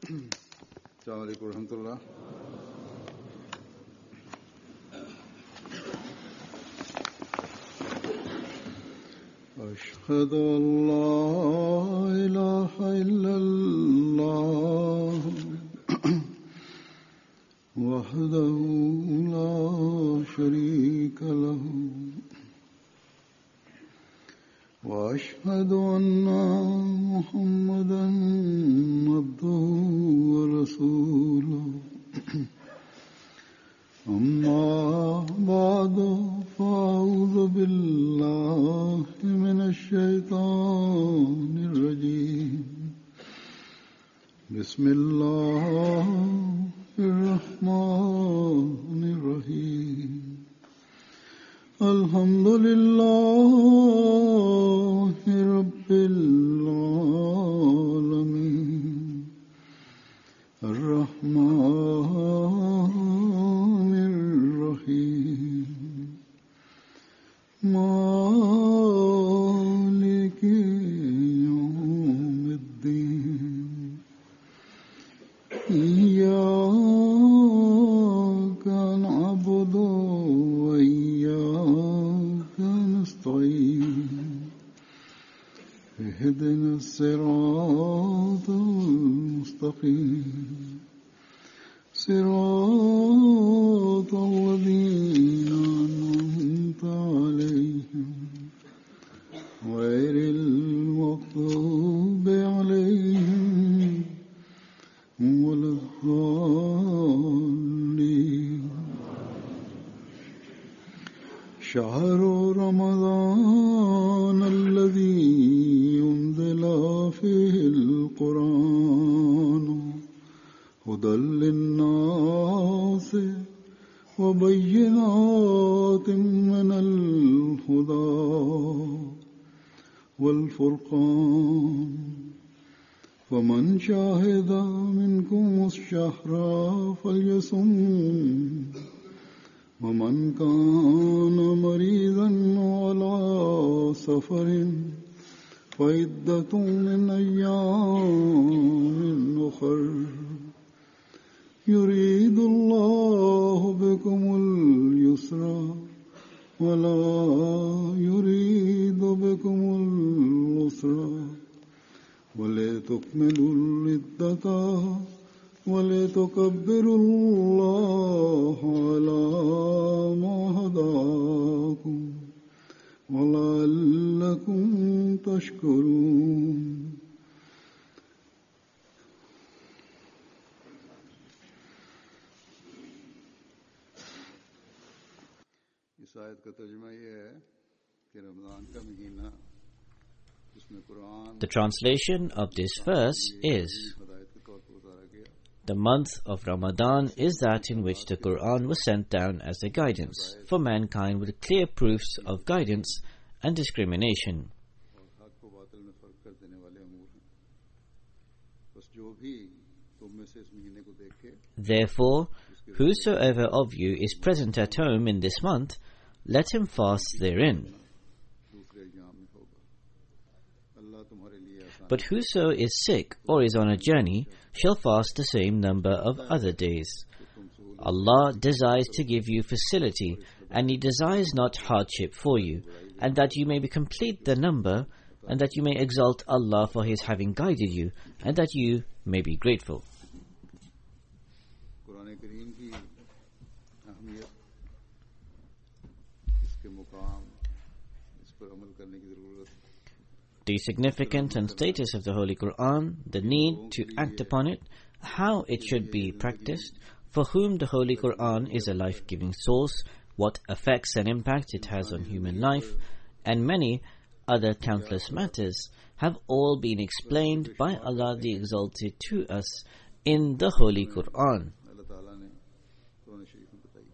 अस्सलामु अलैकुम रहमतुल्लाह। अशहदु अल्ला इलाहा इल्लल्लाह वहदहु ला शरीका लहु वअशहदु अन्ना मुहम्मदन अब्दुहु व रसूलुहु अम्मा बअदु फ़अऊज़ु बिल्लाहि मिनश शैतानिर रजीम बिस्मिल्लाहिर रहमानिर रहीम अल्हम्दुलिल्लाहि रब्बिल आलमीन अर्रहमानिर रहीम मालिकि यौमिद्दीन इय्याका नअबुदु व इय्याका नस्तईन इहदिनस सिरातल मुस्तक़ीम सिरातल लज़ीना अनअमता अलैहिम गैरिल मग़्दूबि अलैहिम वलद्दाल्लीन शहरु रमज़ान अल्लज़ी उन्ज़िला फ़ीहिल क़ुरआन हुदल लिन्नासि व बय्यिनातिम मिनल हुदा वल फ़ुरक़ान फ़मन शाहिदा मिनकुमुश शहरा फ़ल्यसुम वमन कान मरीज़न अला सफ़रिन फ़इद्दतुम मिन अय्यामिन उख़र युरीदुल्लाहु बिकुमुल युस्रा वला युरीदु बिकुमुल उसरा वलितुकमिलुल इद्दता वलितुकब्बिरुल्लाहा अला मा हदाकुम वलअल्लकुम तशकुरून। इस आयत का तर्जुमा ये है कि रमज़ान का महीना जिसमें Quran The translation of this verse is, हिदायत के तौर पर उतारा गया। the month of Ramadan is that in which the Quran was sent down as a guidance for mankind with clear proofs of guidance and discrimination. और हक को बातिल में फर्क कर देने वाले अमूर हैं। बस जो भी तुम में से इस महीने को देखे Therefore, whosoever of you is present at home in this month, let him fast therein. दूसरे अय्याम में होगा। अल्लाह तुम्हारे लिए आसान But whoso is sick or is on a journey shall fast the same number of other days. Allah desires to give you facility, and He desires not hardship for you, and that you may complete the number, and that you may exalt Allah for His having guided you, and that you may be grateful. Quran करीम की अहमियत, इसके मुकाम, इस पर अमल करने की ज़रूरत, The significance and status of the Holy Quran, the need to act upon it, how it should be practiced, for whom the Holy Quran is a life-giving source, what effects and impact it has on human life, and many other countless matters have all been explained by Allah the Exalted to us in the Holy Quran. अल्लाह ताला ने कुरान शरीफ में बताई।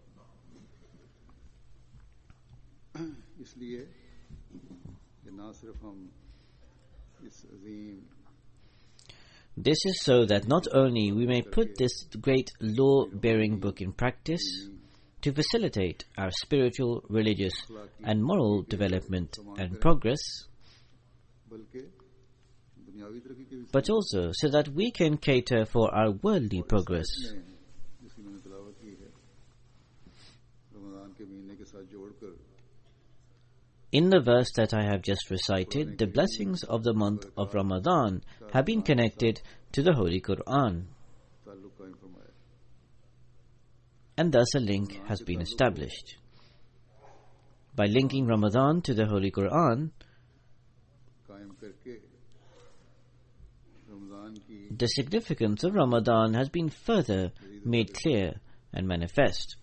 इसलिए कि ना सिर्फ हम इस अजीम This is so that not only we may put this great law-bearing book in practice to facilitate our spiritual, religious and moral development and progress, बल्कि दुनियावी तरक्की के भी but also so that we can cater for our worldly progress. जिसकी मैंने तिलावत की है रमजान के महीने के साथ जोड़कर In the verse that I have just recited, the blessings of the month of Ramadan have been connected to the Holy Quran, ताल्लुक कायम फरमाया। and thus a link has been established. By linking Ramadan to the Holy Quran, कायम करके रमजान की the significance of Ramadan has been further made clear and manifest.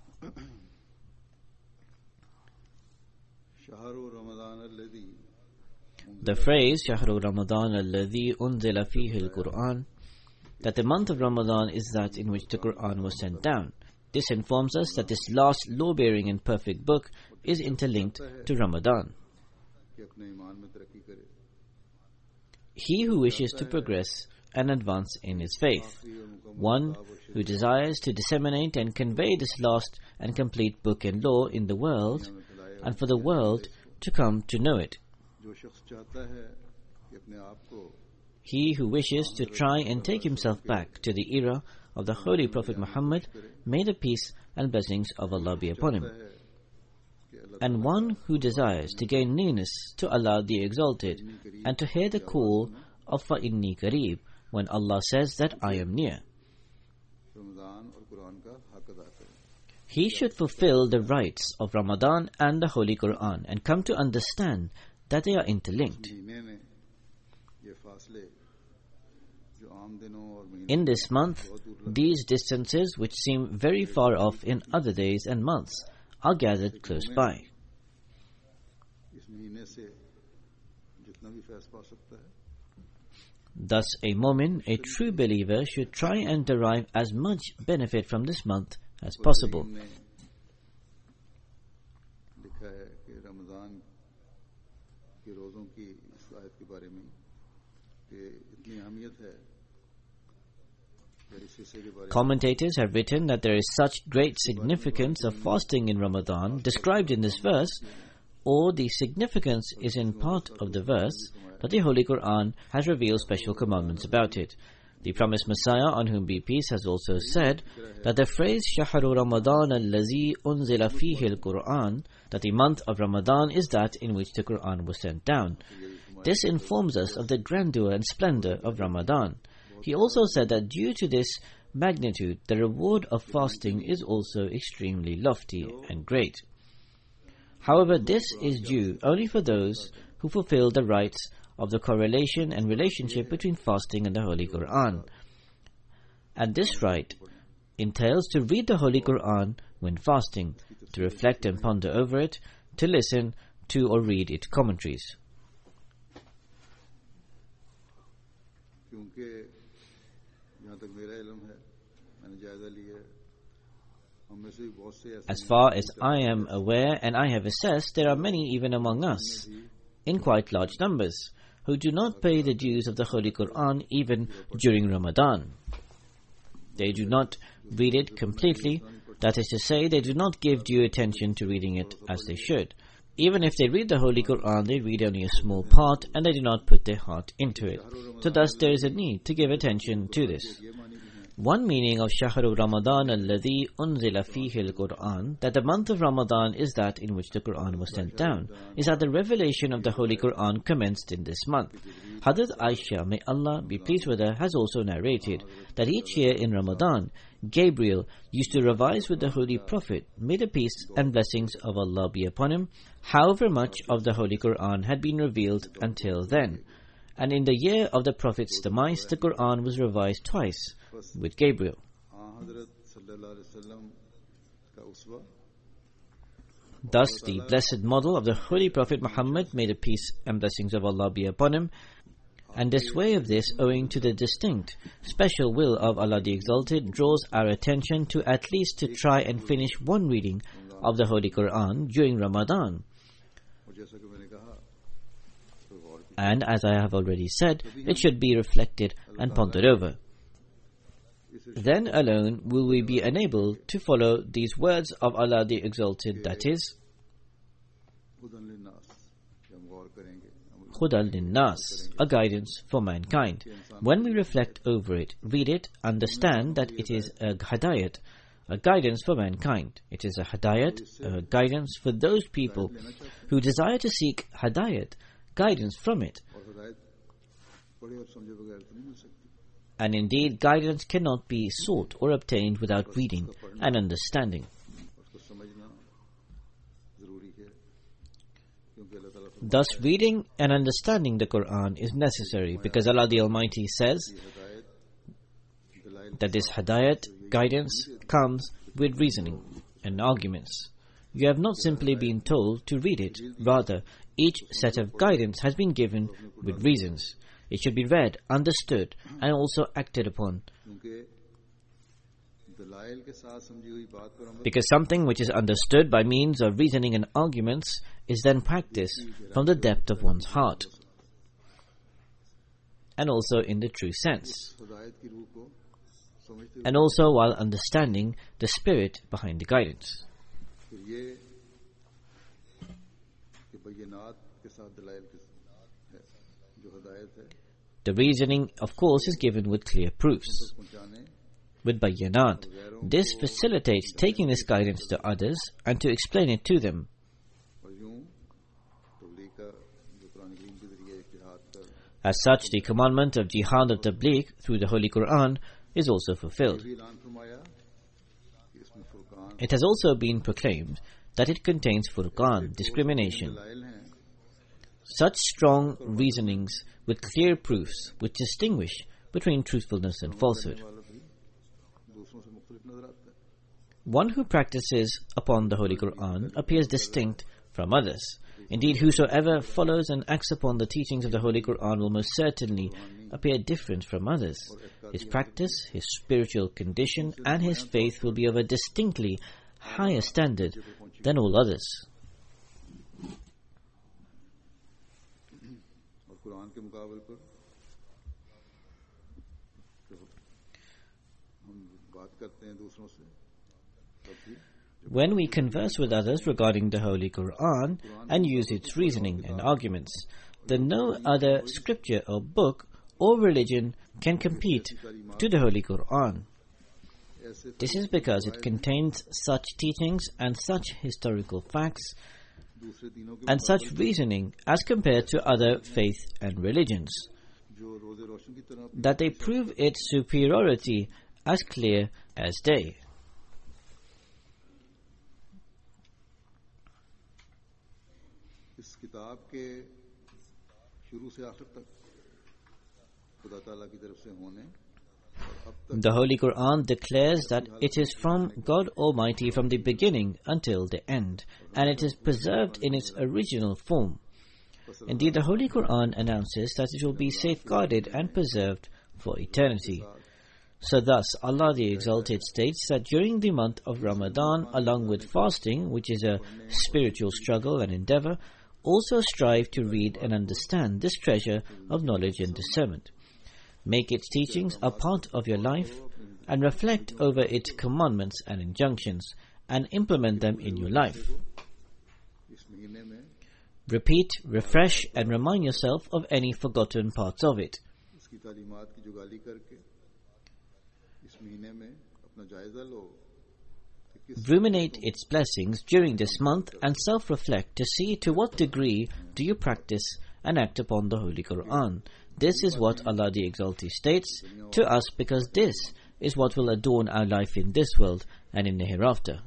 शहर Ramzan अलज़ी The phrase Shahru Ramadan alladhi unzila fihi al-Quran, that the month of Ramadan is that in which the Quran was sent down. This informs us that this last law-bearing and perfect book is interlinked to Ramadan. कि अपने ईमान में तरक्की करे He who wishes to progress and advance in his faith, one who desires to disseminate and convey this last and complete book and law in the world, and for the world to come to know it. जो शख्स चाहता है कि अपने आप को He who wishes to try and take himself back to the era of the Holy Prophet Muhammad, may the peace and blessings of Allah be upon him. And one who desires to gain nearness to Allah the Exalted and to hear the call of فَإِنِّي قَرِيب, when Allah says that I am near. Ramzan और कुरान का हक अदा करे। He should fulfill the rights of Ramadan and the Holy Quran and come to understand that they are interlinked. महीने में ये फासले जो आम दिनों और महीनों In this month, these distances which seem very far off in other days and months are gathered close by. इस महीने से जितना भी फैज पा सकता है Thus, a mu'min, a true believer, should try and derive as much benefit from this month as possible. ने लिखा है कि रमजान के रोज़ों की इस आयत के बारे में कि इतनी अहमियत है कि इस हिस्से के बारे में Commentators have written that there is such great significance of fasting in Ramadan described in this verse, or the significance is in part of the verse, that the Holy Quran has revealed special commandments about it. The promised Messiah, on whom be peace, has also said that the phrase Shahru Ramadan allazi unzila fihi al-Quran, that the month of Ramadan is that in which the Quran was sent down. This informs us of the grandeur and splendor of Ramadan. He also said that due to this magnitude, the reward of fasting is also extremely lofty and great. However, this is due only for those who fulfill the rights of the correlation and relationship between fasting and the Holy Quran. And this right entails to read the Holy Quran when fasting, to reflect and ponder over it, to listen to or read its commentaries. क्योंकि जहाँ तक मेरा इल्म है मैंने जायजा लिया है हम में से भी बहुत से ऐसे As far as I am aware and I have assessed, there are many even among us, in quite large numbers, who do not pay the dues of the Holy Quran even during Ramadan. They do not read it completely, that is to say, they do not give due attention to reading it as they should. Even if they read the Holy Quran, they read only a small part and they do not put their heart into it. So thus there is a need to give attention to this. One meaning of Shahru Ramadan alladhi unzila fihi al-Quran, that the month of Ramadan is that in which the Quran was sent down, is that the revelation of the Holy Quran commenced in this month. Hadrat Aisha, may Allah be pleased with her, has also narrated that each year in Ramadan, Gabriel used to revise with the Holy Prophet, may the peace and blessings of Allah be upon him, however much of the Holy Quran had been revealed until then. And in the year of the Prophet's demise, the Quran was revised twice with Gabriel. Thus, the blessed model of the Holy Prophet Muhammad, may the peace and blessings of Allah be upon him, and this way of this, owing to the distinct, special will of Allah the Exalted, draws our attention to at least to try and finish one reading of the Holy Quran during Ramadan. And as I have already said, it should be reflected and pondered over. Then alone will we be enabled to follow these words of Allah the Exalted, that is, हम गौर करेंगे Hudal Linnas, a guidance for mankind. When we reflect over it, read it, understand that it is a hidayat, a guidance for mankind. It is a hidayat, a guidance for those people who desire to seek hidayat, guidance from it. और हिदायत पढ़े और समझे बगैर तो नहीं मिल सकती And indeed, guidance cannot be sought or obtained without reading and understanding. उसको समझना जरूरी है क्योंकि अल्लाह ताला Thus, reading and understanding the Quran is necessary because Allah the Almighty says हिदायत दलाइल that this hidayat, guidance, comes with reasoning and arguments. You have not simply been told to read it. Rather, each set of guidance has been given with reasons. It should be read, understood, and also acted upon. क्योंकि दलाइल के साथ समझी हुई बात पर अमल Because something which is understood by means of reasoning and arguments is then practiced from the depth of one's heart, and also in the true sense, हिदायत की रूह को समझते and also while understanding the spirit behind the guidance. हुए फिर ये कि बय्यनात के साथ दलाइल के है जो हिदायत है The reasoning, of course, is given with clear proofs, पहुंचाने with bayyanat. This facilitates taking this guidance to others and to explain it to them. और यूं तबलीग का जो कुरान करीम के जरिए इज्तिहाद का As such, the commandment of jihad of tabligh through the Holy Quran is also fulfilled. भी ऐलान फरमाया कि इसमें Furqan It has also been proclaimed that it contains furqan, discrimination. दलाइल हैं Such strong reasonings with clear proofs which distinguish between truthfulness and falsehood. वाला भी दूसरों से मुख्तलिफ नजर आता है One who practices upon the Holy Quran appears distinct from others. Indeed, whosoever follows and acts upon the teachings of the Holy Quran will most certainly appear different from others. His practice, his spiritual condition, and his faith will be of a distinctly higher standard than all others. और कुरान के मुकाबले पर जब हम बात करते हैं दूसरों से तब भी When we converse with others regarding the Holy Quran and use its reasoning and arguments, then no other scripture or book or religion can compete to the Holy Quran. ऐसे This is because it contains such teachings and such historical facts दूसरे दिनों के and such reasoning as compared to other faith and religions, जो रोजे रोशन की तरह that they prove its superiority as clear as day. इस किताब के शुरू से आखिर तक खुदा ताला की तरफ से होने और अब तक The Holy Quran declares that it is from God Almighty from the beginning until the end, and it is preserved in its original form. Indeed, the Holy Quran announces that it will be safeguarded and preserved for eternity. So thus, Allah the Exalted states that during the month of Ramadan, along with fasting, which is a spiritual struggle and endeavor, also strive to read and understand this treasure of knowledge and discernment. Make its teachings a part of your life and reflect over its commandments and injunctions and implement them in your life. इस महीने में Repeat, refresh and remind yourself of any forgotten parts of it. इसकी तालीमात की जुगाली करके इस महीने में अपना जायजा लो कि किस Ruminate its blessings during this month and self-reflect to see to what degree do you practice and act upon the Holy Quran. This is what Allah the Exalted states to us because this is what will adorn our life in this world and in the hereafter.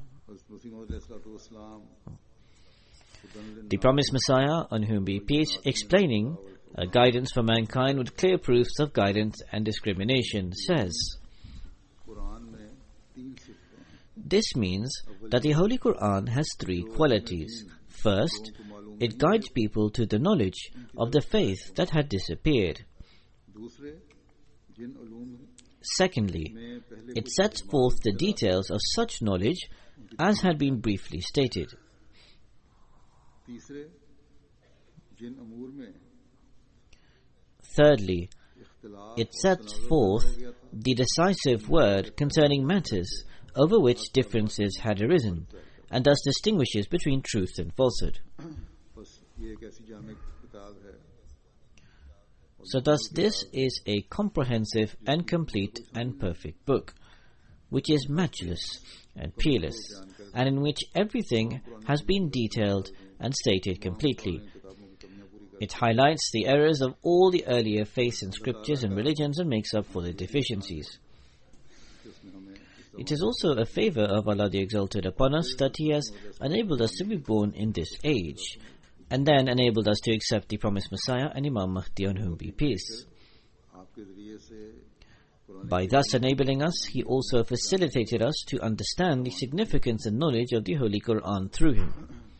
The promised Messiah, on whom be peace, explaining a guidance for mankind with clear proofs of guidance and discrimination, says, Quran में तीन सिफतें हैं This means that the Holy Quran has three qualities. First, it guides people to the knowledge of the faith that had disappeared. दूसरे जिन Uloom Secondly, में पहले it sets forth the details of such knowledge as had been briefly stated. तीसरे जिन अमूर में Thirdly, इख्तिलाफ it sets forth the decisive word concerning matters over which differences had arisen, and thus distinguishes between truth and falsehood. बस ये एक ऐसी जामिक किताब है So thus this is a comprehensive and complete and perfect book, which is matchless and peerless, and in which everything has been detailed and stated completely. It highlights the errors of all the earlier faiths and scriptures and religions and makes up for their deficiencies. It is also a favor of Allah the Exalted upon us that He has enabled us to be born in this age, and then enabled us to accept the promised Messiah and Imam Mahdi on whom be peace. By thus enabling us, He also facilitated us to understand the significance and knowledge of the Holy Quran through Him.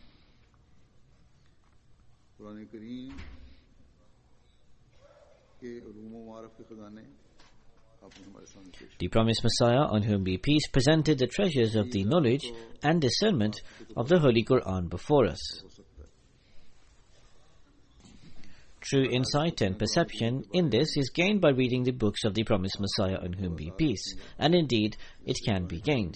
The promised Messiah on whom be peace presented the treasures of the knowledge and discernment of the Holy Quran before us. True insight and perception in this is gained by reading the books of the promised Messiah on whom be peace, and indeed it can be gained.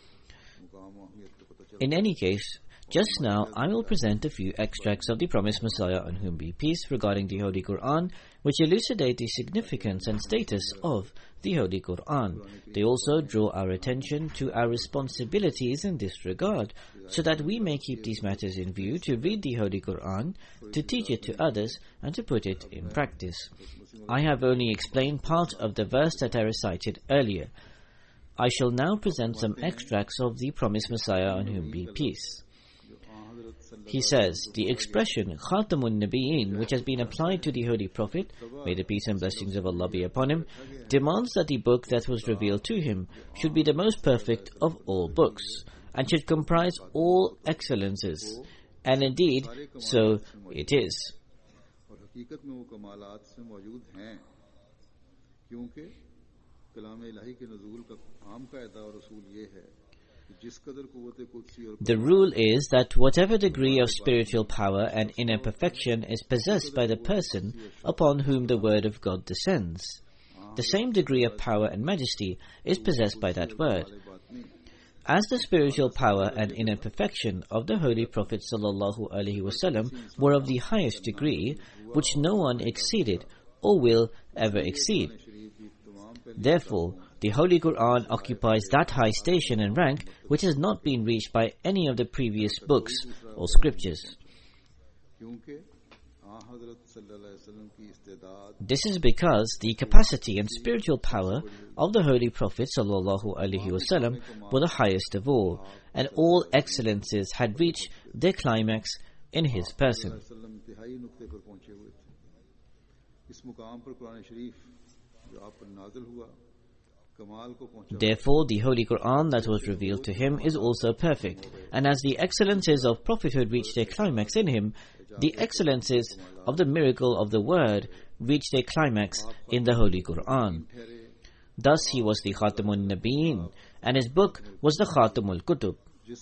In any case, just now I will present a few extracts of the promised Messiah on whom be peace regarding the Holy Quran, which elucidate the significance and status of the Holy Quran. They also draw our attention to our responsibilities in this regard, so that we may keep these matters in view to read the Holy Quran, to teach it to others, and to put it in practice. I have only explained part of the verse that I recited earlier. I shall now present some extracts of the promised Messiah on whom be peace. He says, the expression Khatamun Nabiyyin, which has been applied to the Holy Prophet, may the peace and blessings of Allah be upon him, demands that the book that was revealed to him should be the most perfect of all books, and should comprise all excellences. And indeed, so it is. The rule is that whatever degree of spiritual power and inner perfection is possessed by the person upon whom the word of God descends, the same degree of power and majesty is possessed by that word. As the spiritual power and inner perfection of the Holy Prophet ﷺ were of the highest degree, which no one exceeded or will ever exceed. Therefore, the Holy Quran occupies that high station and rank which has not been reached by any of the previous books or scriptures. This is because the capacity and spiritual power of the Holy Prophet ﷺ were the highest of all, and all excellences had reached their climax in his person. Therefore, the Holy Quran that was revealed to him is also perfect, and as the excellences of prophethood reached their climax in him, the excellences of the miracle of the word reached their climax in the Holy Quran. Thus he was the Khatamun Nabiyyin, and his book was the Khatamul Kutub.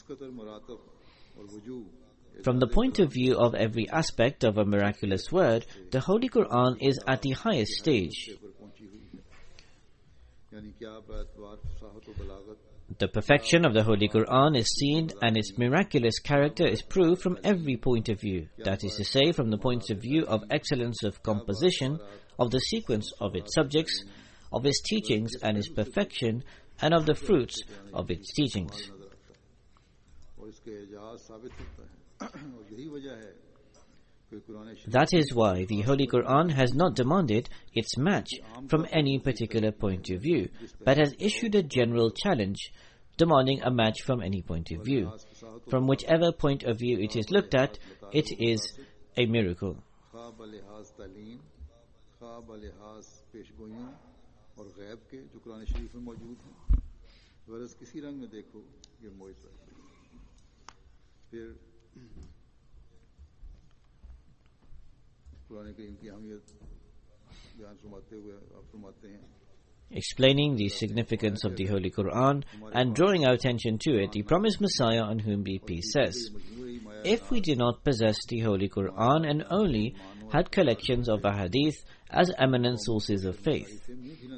From the point of view of every aspect of a miraculous word, the Holy Quran is at the highest stage. The perfection of the Holy Quran is seen, and its miraculous character is proved from every point of view. That is to say, from the point of view of excellence of composition, of the sequence of its subjects, of its teachings and its perfection, and of the fruits of its teachings. That is why the Holy Quran has not demanded its match from any particular point of view, but has issued a general challenge demanding a match from any point of view. From whichever point of view it is looked at, it is a miracle. Explaining the significance of the Holy Quran and drawing our attention to it, the promised Messiah on whom be peace says, if we did not possess the Holy Quran and only had collections of ahadith as eminent sources of faith,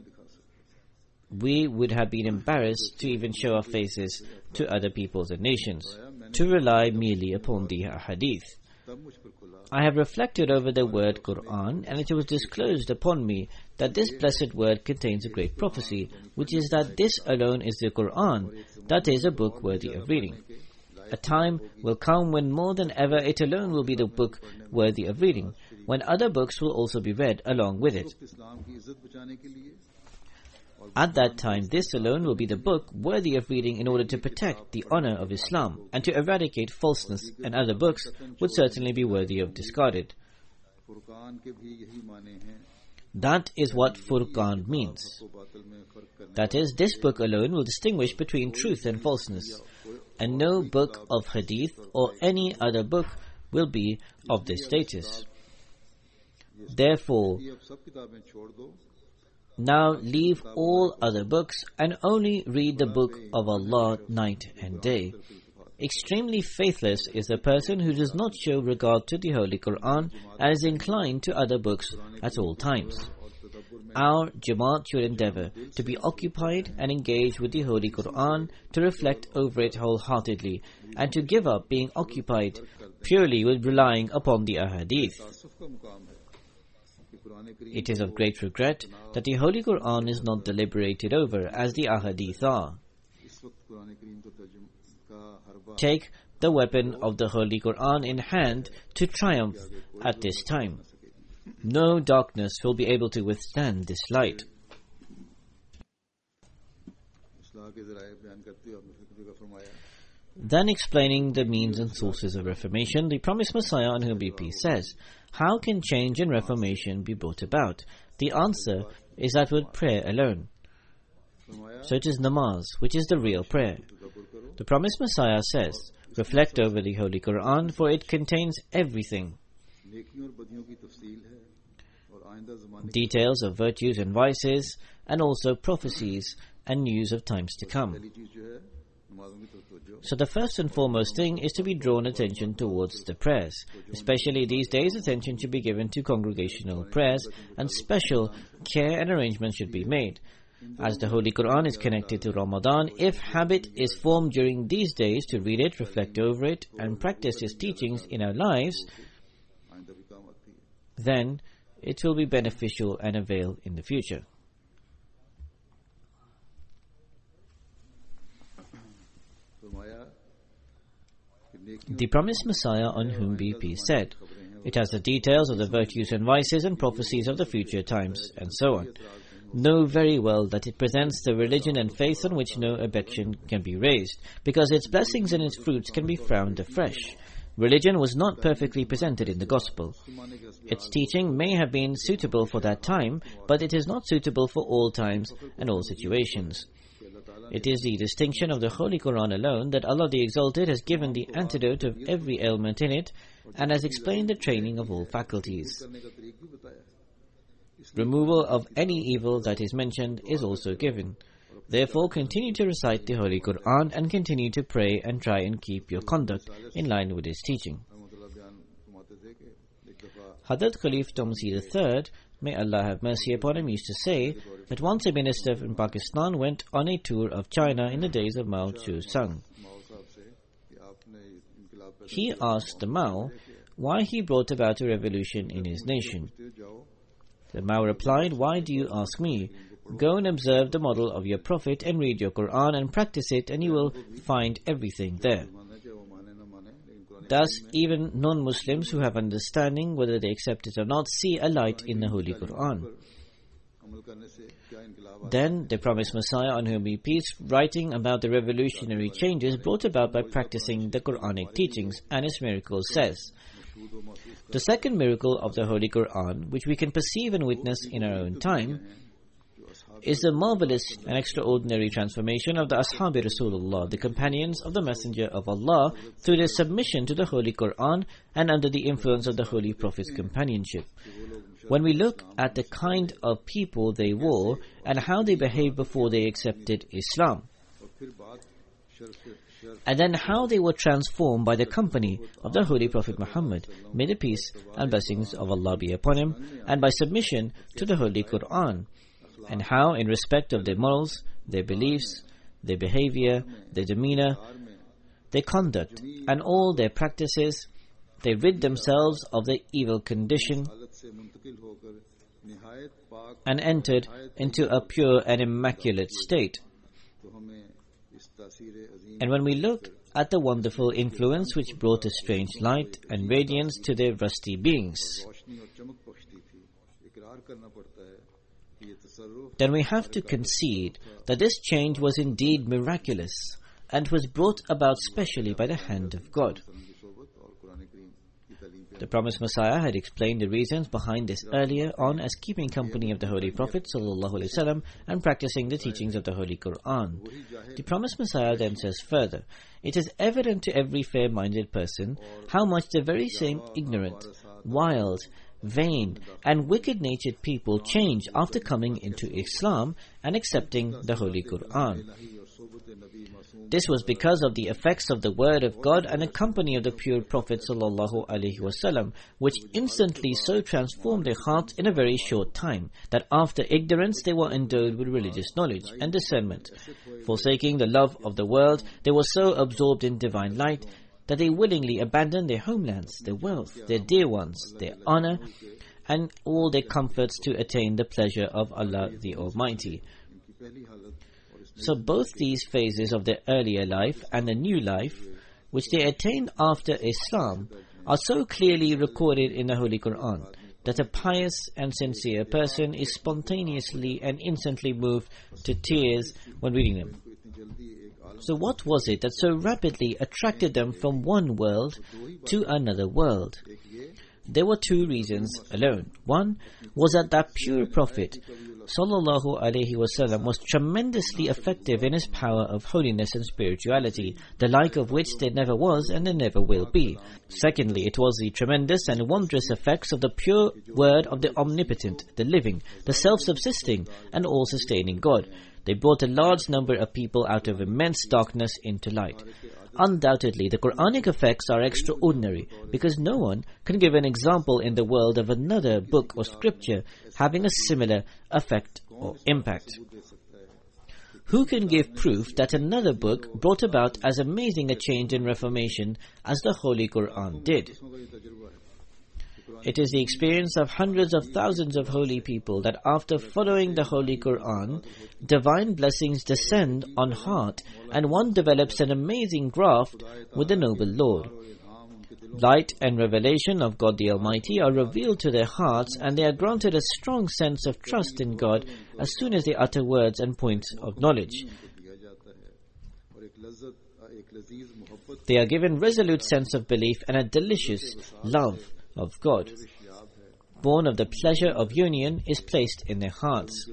we would have been embarrassed to even show our faces to other peoples and nations, to rely merely upon the ahadith. तब मुझ पर खुला I have reflected over the word Quran, and it was disclosed upon me that this blessed word contains a great prophecy, which is that this alone is the Quran, that is a book worthy of reading. A time will come when more than ever it alone will be the book worthy of reading, when other books will also be read along with it. इस्लाम की इज्जत बचाने के लिए At that time, this alone will be the book worthy of reading in order to protect the honor of Islam and to eradicate falseness, and other books would certainly be worthy of discarded. Furqan के भी यही माने हैं That is what Furqan means. को बातिल में फर्क करने That is, this book alone will distinguish between truth and falseness, and no book of hadith or any other book will be of this status. Therefore, की अब सब किताबें छोड़ दो now leave all other books and only read the book of Allah night and day. Extremely faithless is the person who does not show regard to the Holy Quran and is inclined to other books at all times. Our Jamaat should endeavor to be occupied and engaged with the Holy Quran, to reflect over it wholeheartedly, and to give up being occupied purely with relying upon the ahadith. तासुफ का मुकाम है कि कुरान करीम It is of great regret that the Holy Quran is not deliberated over as the ahadith are. इस वक्त कुरान करीम को तर्जुम का हर बार Take the weapon of the Holy Quran in hand to triumph at this time. No darkness will be able to withstand this light. इस्लाह के ज़राए बयान करते हुए आपने फिक्र का फरमाया Then explaining the means and sources of reformation, the promised Messiah, on whom be peace, says, how can change and reformation be brought about? The answer is that with prayer alone. फरमाया So it is namaz, which is the real prayer. तदब्बुर करो The promised Messiah says, reflect over the Holy Quran, for it contains everything. नेकियों और बदियों की तफसील है और आइंदा ज़माने की Details of virtues and vices, and also prophecies and news of times to come. पहली चीज जो है नमाजों की तरफ तवज्जो So the first and foremost thing is to be drawn attention towards the prayers. Especially these days, attention should be given to congregational prayers, and special care and arrangements should be made. As the Holy Quran is connected to Ramadan, if habit is formed during these days to read it, reflect over it, and practice its teachings in our lives, आइंदा भी काम आती है then it will be beneficial and avail in the future. फरमाया कि नेकियों The promised Messiah, on whom be peace, said, it has the details of the virtues and vices and prophecies of the future times, and so on. Know very well that it presents the religion and faith on which no objection can be raised, because its blessings and its fruits can be found afresh. Religion was not perfectly presented in the Gospel. Its teaching may have been suitable for that time, but it is not suitable for all times and all situations. It is the distinction of the Holy Quran alone that Allah the Exalted has given the antidote of every ailment in it, and has explained the training of all faculties. करने का तरीक भी बताया Removal of any evil that is mentioned is also given. Therefore, continue to recite the Holy Quran and continue to pray and try and keep your conduct in line with its teaching. रहमतुल्लाह बयान फरमाते थे कि एक दफा Hadrat Khalif Tomsi III, may Allah have mercy upon him, used to say that once a minister in Pakistan went on a tour of China in the days of Mao Zedong. माओ साहब से कि आपने इनकलाब पैदा He asked the Mao why he brought about a revolution in his nation. किए जाओ The Mao replied, why do you ask me? Go and observe the model of your Prophet and read your Quran and practice it, and you will find everything there. माने चाहे वो माने ना माने लेकिन Quran Thus, even non-Muslims who have understanding, whether they accept it or not, see a light in the Holy Quran. अमल करने से क्या इनकलाब Then the promised Messiah, on whom be peace, writing about the revolutionary changes brought about by practicing the Quranic teachings and its miracles, says, Mashhood व महसूस the second miracle of the Holy Quran, which we can perceive and witness in our own time, is the marvelous and extraordinary transformation of the Ashabi Rasulullah, the companions of the Messenger of Allah, through their submission to the Holy Quran and under the influence of the Holy Prophet's companionship. When we look at the kind of people they were and how they behaved before they accepted Islam, और फिर बात शर्फ and then how they were transformed by the company of the Holy Prophet Muhammad, may the peace and blessings of Allah be upon him, and by submission to the Holy Quran, and how in respect of their morals, their beliefs, their behavior, their demeanor, their conduct, and all their practices, they rid themselves of their evil condition हालत से मुंतकिल होकर निहायत पाक and entered into a pure and immaculate state. तो हमें इस तासीर अजीम And when we look at the wonderful influence which brought a strange light and radiance to their rusty beings, रोशनी और चमक बख्शती थी, इकरार करना पड़ता है कि ये तसर्रुफ then we have to concede that this change was indeed miraculous and was brought about specially by the hand of God. की सोबत और कुरान करीम की तालीम पे The promised Messiah had explained the reasons behind this earlier on as keeping company of the Holy Prophet ﷺ and practicing the teachings of the Holy Quran. The promised Messiah then says further, "It is evident to every fair-minded person how much the very same ignorant, wild, vain and wicked-natured people change after coming into Islam and accepting the Holy Quran. This was because of the effects of the word of God and the company of the pure Prophet ﷺ, which instantly so transformed their hearts in a very short time, that after ignorance they were endowed with religious knowledge and discernment. Forsaking the love of the world, they were so absorbed in divine light that they willingly abandoned their homelands, their wealth, their dear ones, their honor, and all their comforts to attain the pleasure of Allah the Almighty." So both these phases of their earlier life and the new life, which they attained after Islam, are so clearly recorded in the Holy Quran that a pious and sincere person is spontaneously and instantly moved to tears when reading them. So what was it that so rapidly attracted them from one world to another world? There were two reasons alone. One was that pure Prophet ﷺ was tremendously effective in his power of holiness and spirituality, the like of which there never was and there never will be. Secondly, it was the tremendous and wondrous effects of the pure word of the omnipotent, the living, the self-subsisting and all-sustaining God. They brought a large number of people out of immense darkness into light. Undoubtedly, the Quranic effects are extraordinary because no one can give an example in the world of another book or scripture having a similar effect or impact. Who can give proof that another book brought about as amazing a change and reformation as the Holy Quran did? It is the experience of hundreds of thousands of holy people that after following the Holy Quran, divine blessings descend on heart and one develops an amazing graft with the noble Lord. Light and revelation of God the Almighty are revealed to their hearts and they are granted a strong sense of trust in God as soon as they utter words and points of knowledge. They are given resolute sense of belief and a delicious love of God, born of the pleasure of union, is placed in their hearts.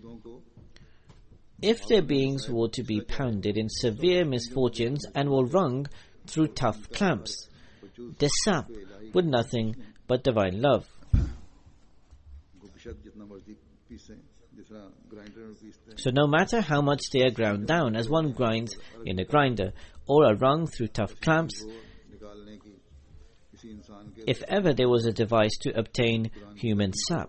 If their beings were to be pounded in severe misfortunes and were wrung through tough clamps, they sap with nothing but divine love. So no matter how much they are ground down, as one grinds in a grinder, or are wrung through tough clamps, if ever there was a device to obtain human sap.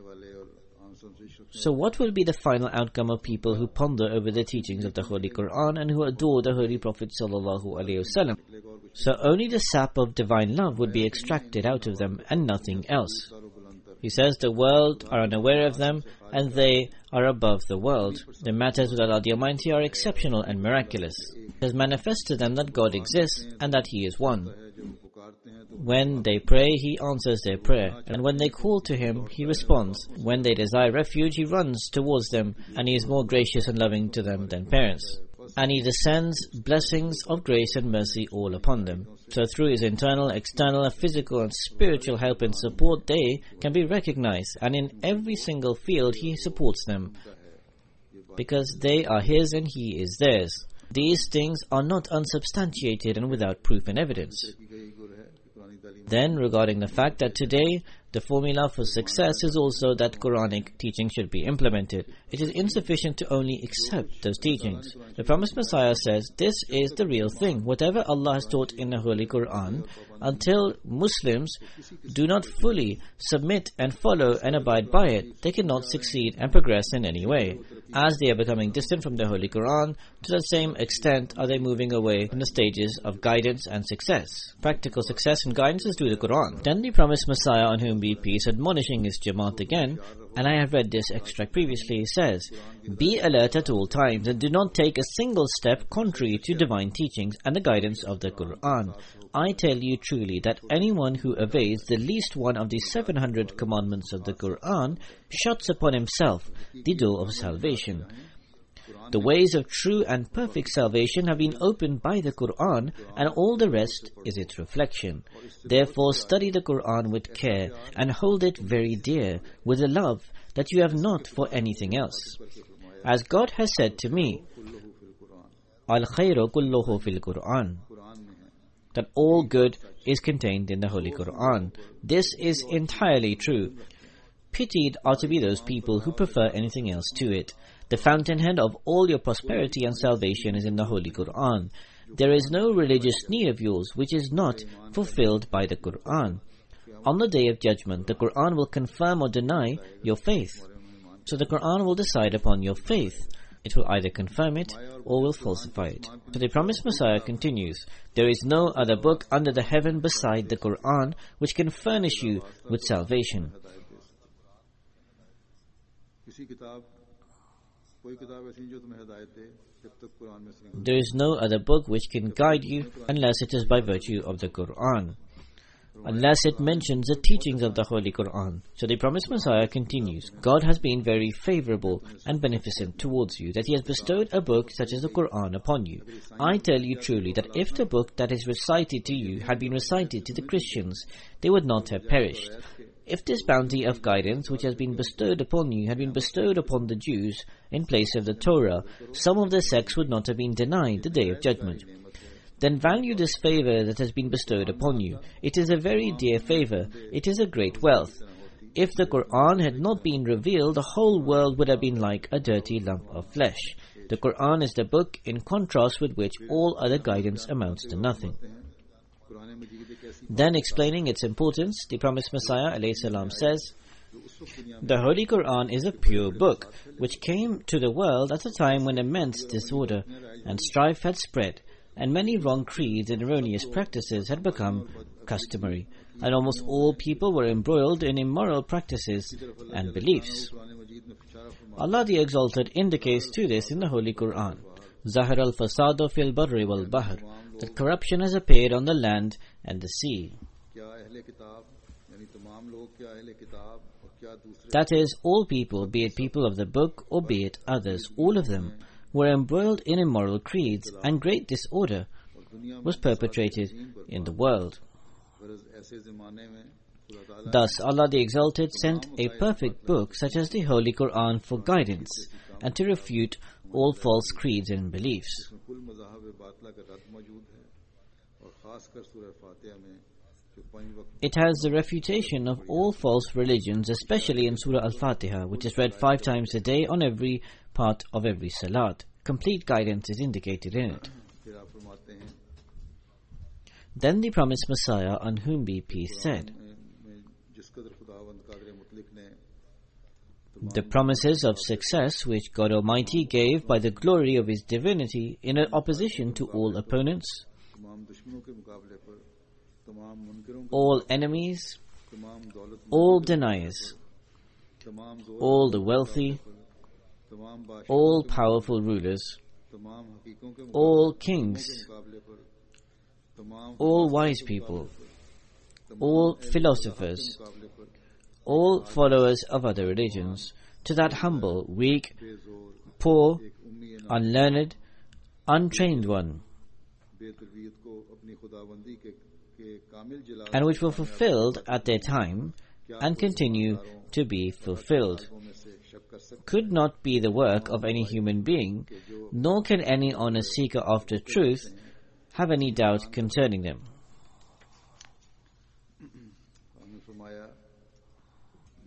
So what will be the final outcome of people who ponder over the teachings of the Holy Quran and who adore the Holy Prophet ﷺ? So only the sap of divine love would be extracted out of them and nothing else. He says the world are unaware of them and they are above the world. The matters with Allah the Almighty are exceptional and miraculous. It has manifest to them that God exists and that He is one. When they pray, He answers their prayer, and when they call to Him, He responds. When they desire refuge, He runs towards them, and He is more gracious and loving to them than parents. And He descends blessings of grace and mercy all upon them. So through His internal, external, physical and spiritual help and support, they can be recognized, and in every single field He supports them, because they are His and He is theirs. These things are not unsubstantiated and without proof and evidence. Then, regarding the fact that today The formula for success is also that Quranic teaching should be implemented. It is insufficient to only accept those teachings. The promised Messiah says, this is the real thing. Whatever Allah has taught in the Holy Quran, until Muslims do not fully submit and follow and abide by it, they cannot succeed and progress in any way. As they are becoming distant from the Holy Quran, to the same extent are they moving away from the stages of guidance and success. Practical success and guidance is through the Quran. Then the promised Messiah, on whom be peace, admonishing his Jamaat again, and I have read this extract previously, says, be alert at all times and do not take a single step contrary to divine teachings and the guidance of the Quran. I tell you truly that anyone who obeys the least one of the 700 commandments of the Quran shuts upon himself the door of salvation. The ways of true and perfect salvation have been opened by the Quran, and all the rest is its reflection. Therefore study the Quran with care and hold it very dear, with a love that you have not for anything else. As God has said to me, Al-khayru kulluhu fil Quran, that all good is contained in the Holy Quran. This is entirely true. Pitied are to be those people who prefer anything else to it. The fountainhead of all your prosperity and salvation is in the Holy Quran. There is no religious need of yours which is not fulfilled by the Quran. On the Day of Judgment, the Quran will confirm or deny your faith. So the Quran will decide upon your faith. It will either confirm it or will falsify it. So the promised Messiah continues, there is no other book under the heaven beside the Quran which can furnish you with salvation. There is no other book which can guide you unless it is by virtue of the Quran, unless it mentions the teachings of the Holy Quran. So the promised Messiah continues, God has been very favorable and beneficent towards you, that He has bestowed a book such as the Quran upon you. I tell you truly that if the book that is recited to you had been recited to the Christians, they would not have perished. If this bounty of guidance which has been bestowed upon you had been bestowed upon the Jews in place of the Torah, some of their sects would not have been denied the Day of Judgment. Then value this favor that has been bestowed upon you. It is a very dear favor. It is a great wealth. If the Quran had not been revealed, the whole world would have been like a dirty lump of flesh. The Quran is the book in contrast with which all other guidance amounts to nothing. Then explaining its importance, the promised Messiah ﷺ says, the Holy Quran is a pure book which came to the world at a time when immense disorder and strife had spread, and many wrong creeds and erroneous practices had become customary, and almost all people were embroiled in immoral practices and beliefs. Allah the Exalted indicates to this in the Holy Quran, Zahar al-fasadu fil barri wal bahr, that corruption has appeared on the land and the sea. That is, all people, be it people of the book or be it others, all of them were embroiled in immoral creeds, and great disorder was perpetrated in the world. Thus, Allah the Exalted sent a perfect book such as the Holy Quran for guidance and to refute all false creeds and beliefs. It has the refutation of all false religions, especially in Surah Al-Fatiha, which is read 5 times a day on every part of every salat. Complete guidance is indicated in it. Then the promised Messiah, on whom be peace, said, the promises of success which God Almighty gave by the glory of His divinity in opposition to all opponents, all enemies, all deniers, all the wealthy, all powerful rulers, all kings, all wise people, all philosophers, all followers of other religions, to that humble, weak, poor, unlearned, untrained one, and which were fulfilled at their time and continue to be fulfilled, could not be the work of any human being, nor can any honest seeker after truth have any doubt concerning them.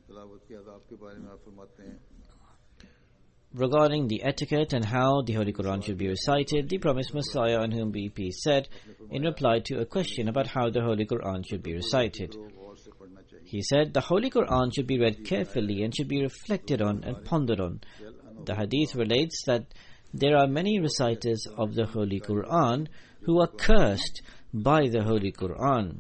तिलावत के आदाब के बारे में आप फरमाते हैं Regarding the etiquette and how the Holy Quran should be recited, the promised Messiah, on whom be peace, said in reply to a question about how the Holy Quran should be recited. He said, the Holy Quran should be read carefully and should be reflected on and pondered on. The hadith relates that there are many reciters of the Holy Quran who are cursed by the Holy Quran.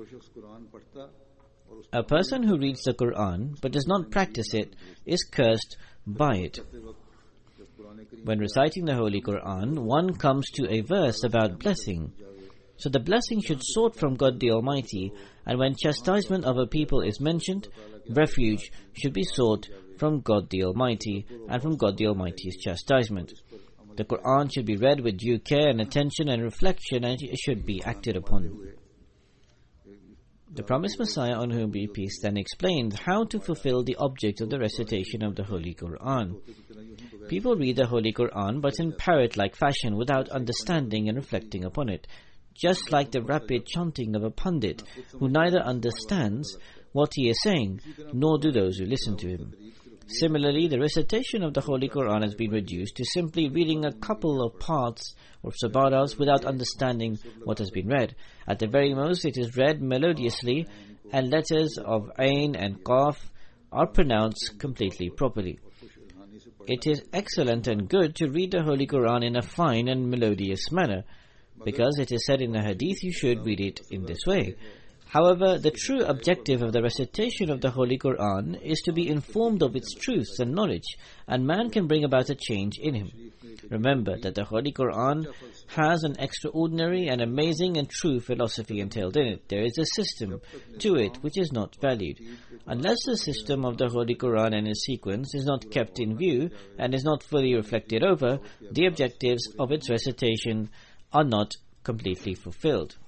A person who reads the Quran but does not practice it is cursed by it. When reciting the Holy Quran, one comes to a verse about blessing. So the blessing should sort from God the Almighty, and when chastisement of a people is mentioned, refuge should be sought from God the Almighty and from God the Almighty's chastisement. The Quran should be read with due care and attention and reflection, and it should be acted upon. The promised Messiah, on whom be peace, then explained how to fulfill the object of the recitation of the Holy Quran. People read the Holy Quran but in parrot-like fashion without understanding and reflecting upon it, just like the rapid chanting of a pundit who neither understands what he is saying, nor do those who listen to him. Similarly, the recitation of the Holy Quran has been reduced to simply reading a couple of parts or subaras without understanding what has been read. At the very most, it is read melodiously, and letters of Ain and Qaf are pronounced completely properly. It is excellent and good to read the Holy Quran in a fine and melodious manner, because it is said in the hadith you should read it in this way. However, the true objective of the recitation of the Holy Quran is to be informed of its truths and knowledge, and man can bring about a change in him. Remember that the Holy Quran has an extraordinary and amazing and true philosophy entailed in it. There is a system to it which is not valued. Unless the system of the Holy Quran and its sequence is not kept in view and is not fully reflected over, the objectives of its recitation are not completely fulfilled.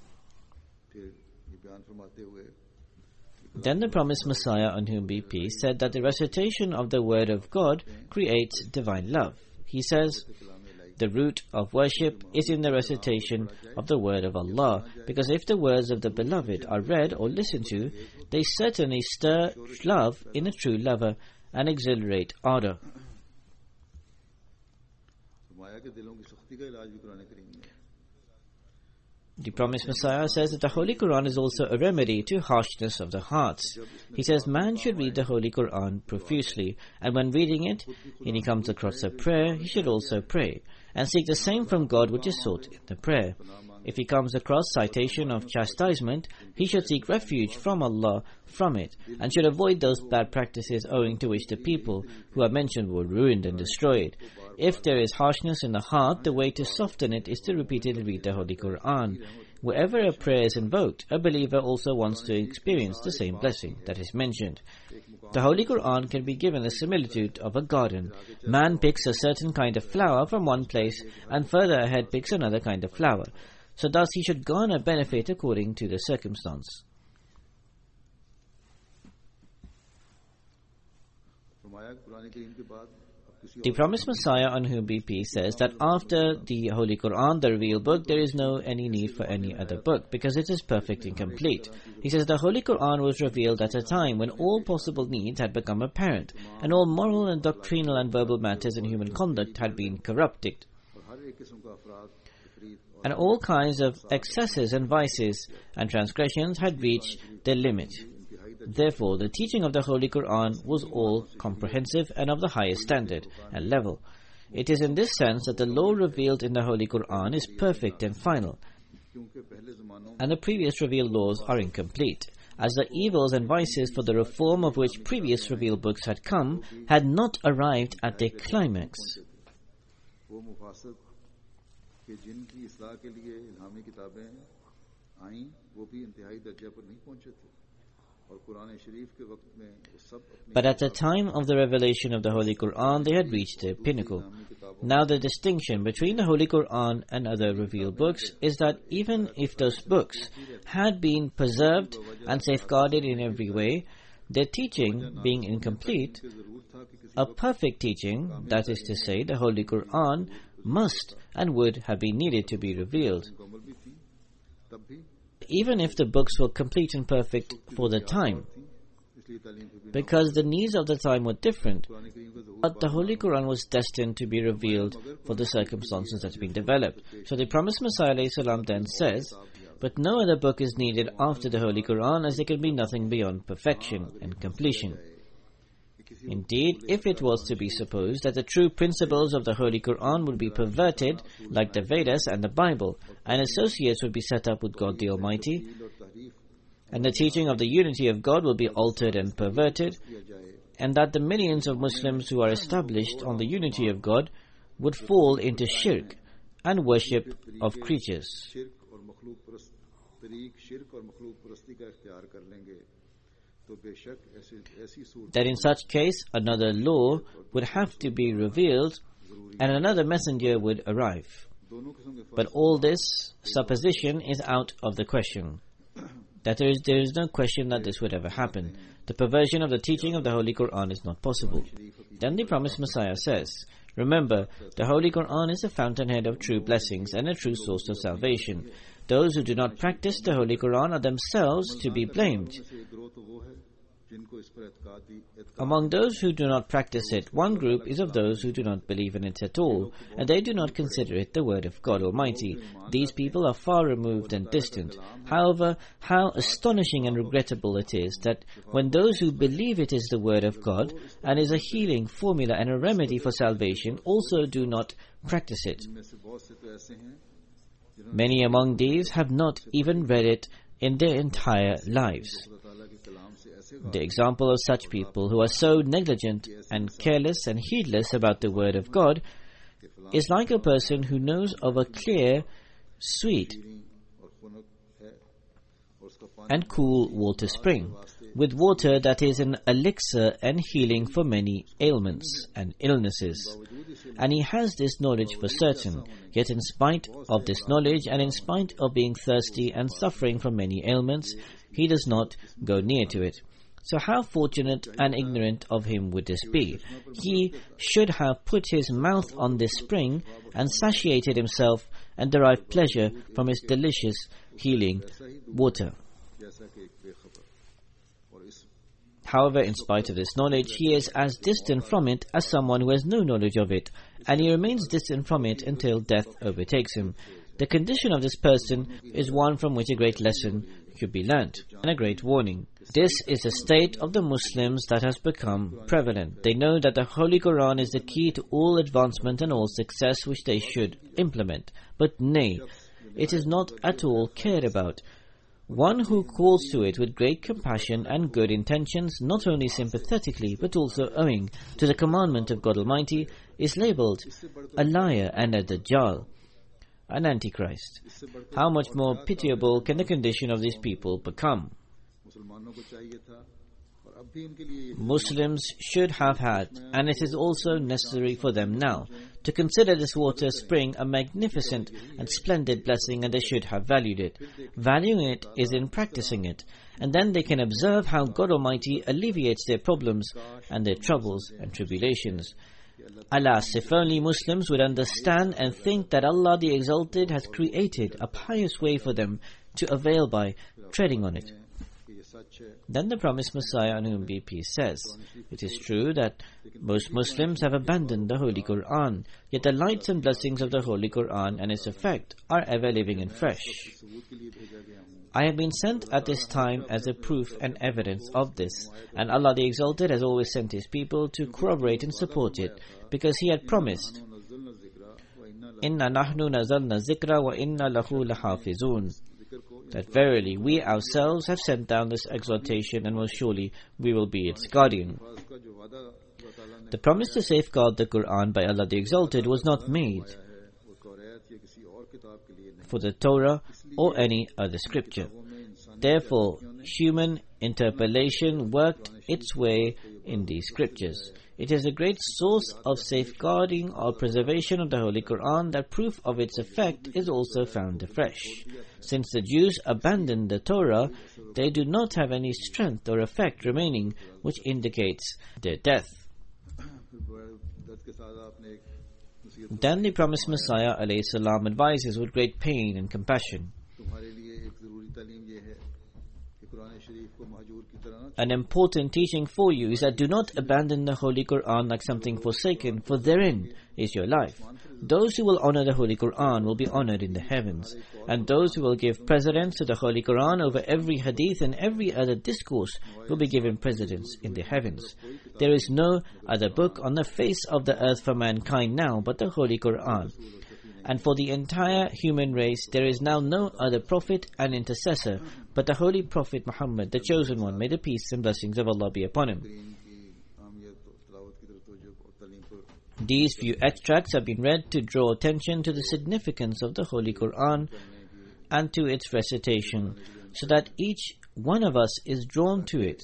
Then the promised Messiah, on whom be peace, said that the recitation of the word of God creates divine love. He says, the root of worship is in the recitation of the word of Allah, because if the words of the beloved are read or listened to, they certainly stir love in a true lover and exhilarate ardor. The promised Messiah says that the Holy Quran is also a remedy to harshness of the hearts. He says man should read the Holy Quran profusely, and when reading it, when he comes across a prayer, he should also pray, and seek the same from God which is sought in the prayer. If he comes across citation of chastisement, he should seek refuge from Allah from it, and should avoid those bad practices owing to which the people who are mentioned were ruined and destroyed. If there is harshness in the heart, the way to soften it is to repeatedly read the Holy Quran. Wherever a prayer is invoked, a believer also wants to experience the same blessing that is mentioned. The Holy Quran can be given the similitude of a garden. Man picks a certain kind of flower from one place and further ahead picks another kind of flower. So thus he should garner benefit according to the circumstance. The promised Messiah, on whom be peace, says that after the Holy Quran, the revealed book, there is no any need for any other book, because it is perfect and complete. He says the Holy Quran was revealed at a time when all possible needs had become apparent, and all moral and doctrinal and verbal matters in human conduct had been corrupted, and all kinds of excesses and vices and transgressions had reached their limit. Therefore, the teaching of the Holy Quran was all comprehensive and of the highest standard and level. It is in this sense that the law revealed in the Holy Quran is perfect and final, and the previous revealed laws are incomplete, as the evils and vices for the reform of which previous revealed books had come had not arrived at their climax. But at the time of the revelation of the Holy Quran, they had reached their pinnacle. Now the distinction between the Holy Quran and other revealed books is that even if those books had been preserved and safeguarded in every way, their teaching being incomplete, a perfect teaching, that is to say, the Holy Quran, must and would have been needed to be revealed. Even if the books were complete and perfect for the time, because the needs of the time were different. But the Holy Quran was destined to be revealed for the circumstances that had been developed. So the promised Messiah ﷺ then says, but no other book is needed after the Holy Quran, as there can be nothing beyond perfection and completion. Indeed, if it was to be supposed that the true principles of the Holy Quran would be perverted, like the Vedas and the Bible, and associates would be set up with God the Almighty, and the teaching of the unity of God will be altered and perverted, and that the millions of Muslims who are established on the unity of God would fall into shirk and worship of creatures. That in such case another law would have to be revealed and another messenger would arrive. But all this supposition is out of the question. That there is no question that this would ever happen. The perversion of the teaching of the Holy Quran is not possible. Then the promised Messiah says, remember, the Holy Quran is a fountainhead of true blessings and a true source of salvation. Those who do not practice the Holy Quran are themselves to be blamed. Among those who do not practice it, one group is of those who do not believe in it at all, and they do not consider it the word of God Almighty. These people are far removed and distant. However, how astonishing and regrettable it is that when those who believe it is the word of God and is a healing formula and a remedy for salvation also do not practice it. Many among these have not even read it in their entire lives. The example of such people who are so negligent and careless and heedless about the word of God is like a person who knows of a clear, sweet and cool water spring, with water that is an elixir and healing for many ailments and illnesses. And he has this knowledge for certain, yet in spite of this knowledge and in spite of being thirsty and suffering from many ailments, he does not go near to it. So how fortunate and ignorant of him would this be? He should have put his mouth on this spring and satiated himself and derived pleasure from its delicious healing water. However, in spite of this knowledge, he is as distant from it as someone who has no knowledge of it, and he remains distant from it until death overtakes him. The condition of this person is one from which a great lesson should be learnt, and a great warning. This is the state of the Muslims that has become prevalent. They know that the Holy Quran is the key to all advancement and all success which they should implement. But nay, it is not at all cared about. One who calls to it with great compassion and good intentions, not only sympathetically but also owing to the commandment of God Almighty, is labelled a liar and a Dajjal, an Antichrist. How much more pitiable can the condition of these people become? Muslims should have had, and it is also necessary for them now, to consider this water spring a magnificent and splendid blessing, and they should have valued it. Valuing it is in practicing it, and then they can observe how God Almighty alleviates their problems and their troubles and tribulations. Alas, if only Muslims would understand and think that Allah the Exalted has created a pious way for them to avail by treading on it. Then the promised Messiah, on whom be peace, says, it is true that most Muslims have abandoned the Holy Quran, yet the lights and blessings of the Holy Quran and its effect are ever living and fresh. I have been sent at this time as a proof and evidence of this, and Allah the Exalted has always sent His people to corroborate and support it, because He had promised, Inna nahnu nazalna zikra wa inna lahu lahafizun, that verily we ourselves have sent down this exhortation, and most surely we will be its guardian. The promise to safeguard the Quran by Allah the Exalted was not made for the Torah or any other scripture. Therefore, human interpolation worked its way in these scriptures. It is a great source of safeguarding or preservation of the Holy Quran that proof of its effect is also found afresh. Since the Jews abandoned the Torah, they do not have any strength or effect remaining, which indicates their death. Then the promised Messiah ﷺ advises with great pain and compassion. An important teaching for you is that do not abandon the Holy Quran like something forsaken, for therein is your life. Those who will honor the Holy Quran will be honored in the heavens, and those who will give precedence to the Holy Quran over every hadith and every other discourse will be given precedence in the heavens. There is no other book on the face of the earth for mankind now but the Holy Quran. And for the entire human race, there is now no other prophet and intercessor but the Holy Prophet Muhammad, the chosen one. May the peace and blessings of Allah be upon him. These few extracts have been read to draw attention to the significance of the Holy Quran and to its recitation, so that each one of us is drawn to it.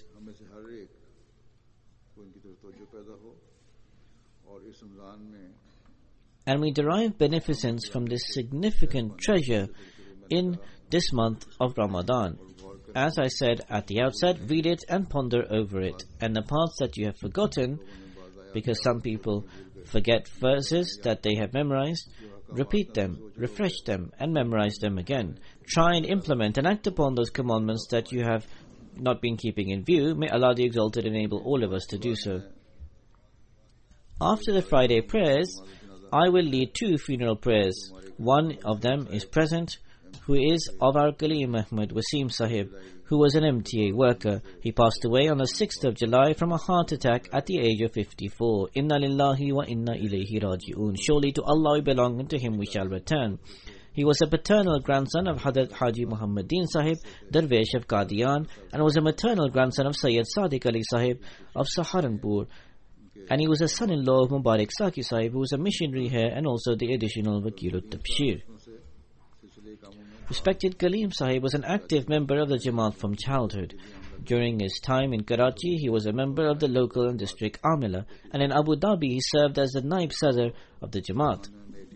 And we derive beneficence from this significant treasure in this month of Ramadan. As I said at the outset, read it and ponder over it. And the parts that you have forgotten, because some people forget verses that they have memorized, repeat them, refresh them, and memorize them again. Try and implement and act upon those commandments that you have not been keeping in view. May Allah the Exalted enable all of us to do so. After the Friday prayers, I will lead 2 funeral prayers. One of them is present, who is of our Kaleem Ahmad Wasim Sahib, who was an MTA worker. He passed away on the 6th of July from a heart attack at the age of 54. Inna lillahi wa inna ilayhi raji'un. Surely to Allah we belong and to Him we shall return. He was a paternal grandson of Hadrat Haji Muhammadin Sahib, Darvesh of Qadian, and was a maternal grandson of Sayyid Sadiq Ali Sahib of Saharanpur. And he was a son-in-law of Mubarak Saki Sahib, who was a missionary here and also the additional Wakil Tabshir. Respected Kaleem Sahib was an active member of the Jamaat from childhood. During his time in Karachi, he was a member of the local and district Amila, and in Abu Dhabi he served as the Naib Sadr of the Jamaat.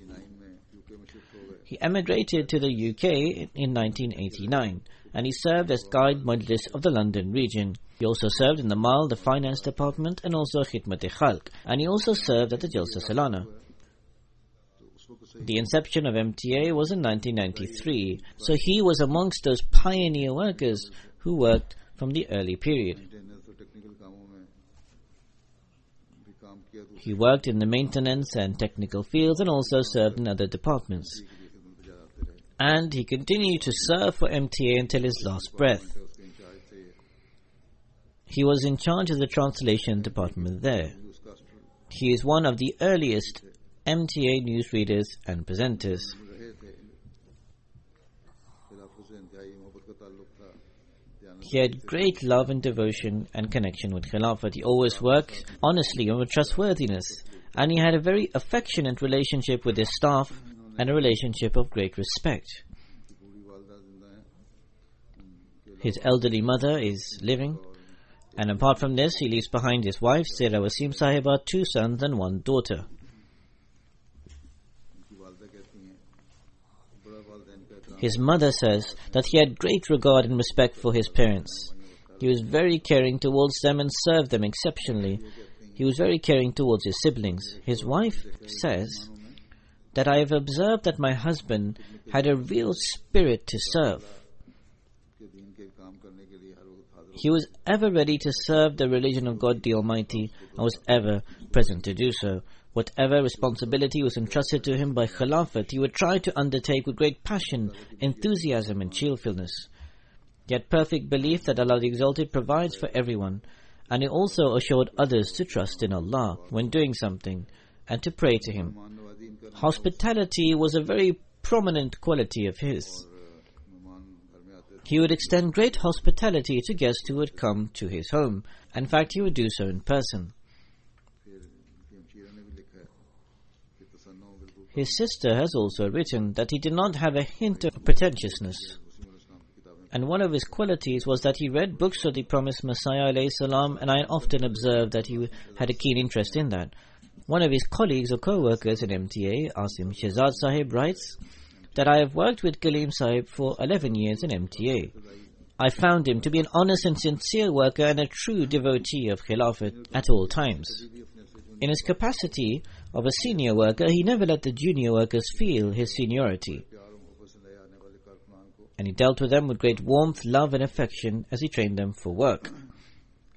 He emigrated to the UK in 1989, and he served as Guide Majlis of the London region. He also served in the MAL, the Finance Department, and also Khidmat-e-Khalq, and he also served at the Jalsa Salana. The inception of MTA was in 1993, so he was amongst those pioneer workers who worked from the early period. He worked in the maintenance and technical fields and also served in other departments. And he continued to serve for MTA until his last breath. He was in charge of the translation department there. He is one of the earliest MTA newsreaders and presenters. He had great love and devotion and connection with Khilafat. He always worked honestly and with trustworthiness, and he had a very affectionate relationship with his staff and a relationship of great respect. His elderly mother is living, and apart from this, he leaves behind his wife, Sera Wasim Sahiba, 2 sons and 1 daughter. His mother says that he had great regard and respect for his parents. He was very caring towards them and served them exceptionally. He was very caring towards his siblings. His wife says that I have observed that my husband had a real spirit to serve. He was ever ready to serve the religion of God the Almighty and was ever present to do so. Whatever responsibility was entrusted to him by Khilafat, he would try to undertake with great passion, enthusiasm and cheerfulness. He had perfect belief that Allah the Exalted provides for everyone, and he also assured others to trust in Allah when doing something and to pray to Him. Hospitality was a very prominent quality of his. He would extend great hospitality to guests who would come to his home. In fact, he would do so in person. His sister has also written that he did not have a hint of pretentiousness. And one of his qualities was that he read books of the promised Messiah alayhi salam, and I often observed that he had a keen interest in that. One of his colleagues or co-workers in MTA, Asim Shehzad Sahib, writes that I have worked with Kaleem Sahib for 11 years in MTA. I found him to be an honest and sincere worker and a true devotee of Khilafat at all times. In his capacity of a senior worker, he never let the junior workers feel his seniority. And he dealt with them with great warmth, love and affection as he trained them for work.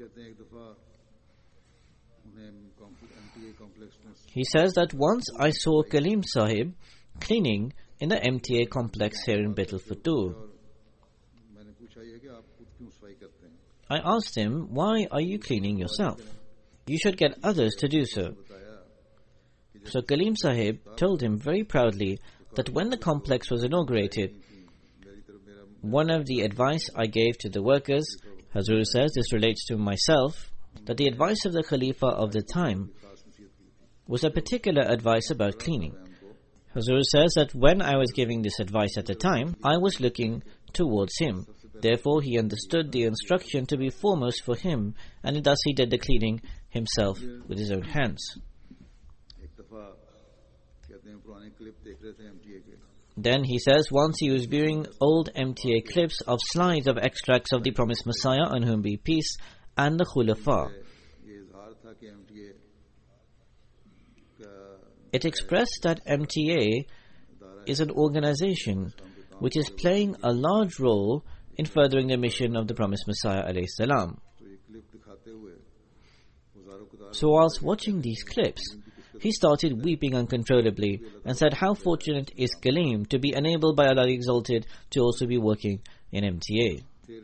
कहते हैं एक दफा उन्हें MTA complex में He says that once I saw Kaleem Sahib cleaning in the MTA complex here in Battleford 2. मैंने पूछा ये कि आप खुद क्यों सफाई करते हैं I asked him, why are you cleaning yourself? You should get others to do so. So Kaleem Sahib told him very proudly that when the complex was inaugurated, one of the advice I gave to the workers, Hazur says this relates to myself, that the advice of the Khalifa of the time was a particular advice about cleaning. Hazur says that when I was giving this advice at the time, I was looking towards him. Therefore, he understood the instruction to be foremost for him, and thus he did the cleaning himself with his own hands. एक दफा कहते हैं पुराने clip देख रहे थे MTA के Then he says once he was viewing old MTA clips of slides of extracts of the promised Messiah, on whom be peace, and the Khulafa. ये इजहार था कि MTA It expressed that MTA is an organization which is playing a large role in furthering the mission of the promised Messiah alayhi salam. तो ये clip दिखाते हुए हजारों कतार So whilst watching these clips, he started weeping uncontrollably and said how fortunate is Kaleem to be enabled by Allah the Exalted to also be working in MTA. फिर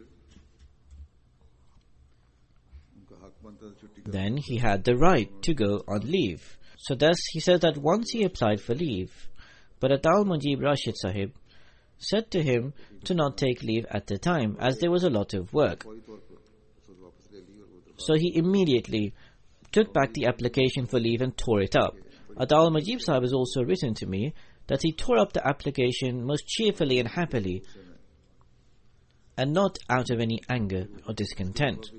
उनका हक बनता था छुट्टी का Then he had the right to go on leave. So thus he says that once he applied for leave, but Atal Mujib Rashid Sahib said to him to not take leave at the time as there was a lot of work. फौरी तौर पर उसको वापस ले ली और वो दरबार So he immediately took back the application for leave and tore it up. Atal Mujib Sahib has also written to me that he tore up the application most cheerfully and happily and not out of any anger or discontent.